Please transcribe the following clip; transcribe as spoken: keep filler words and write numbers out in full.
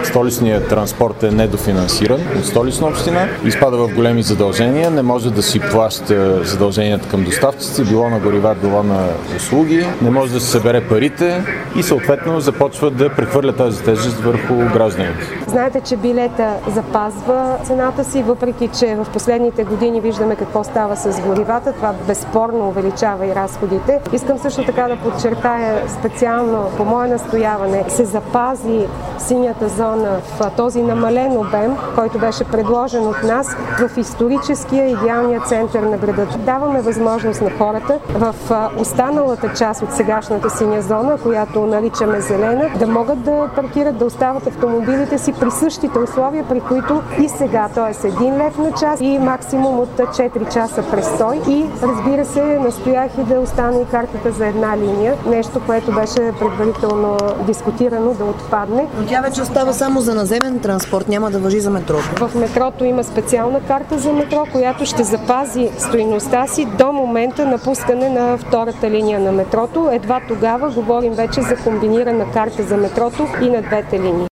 Столичният транспорт е недофинансиран от Столична община, изпада в големи задължения, не може да си плаща задълженията към доставчици, било на горива, било на услуги, не може да се събере парите и съответно започва да прехвърля тази тежест върху гражданите. Знаете, че билета запазва цената си, въпреки че в последните години виждаме какво става с горивата. Това безспорно увеличава и разходите. Искам също така да подчертая специално по мое настояване се запази синята зона в този намален обем, който беше предложен от нас в историческия идеалния център на града. Даваме възможност на хората в останалата част от сегашната синя зона, която наричаме зелена, да могат да паркират, да остават автомобилите си при същите условия, при които и сега, т.е. един лев на час и максимум от четири часа престой. И разбира се, настоях и да остане и картата за една линия, нещо, което беше предварително дискутирано да отпадне. Но тя вече остава само за наземен транспорт, няма да важи за метрото. В метрото има специална карта за метро, която ще запази стойността си до момента на пускане на втората линия на метрото. Едва тогава говорим вече за комбинирана карта за метрото и на двете линии.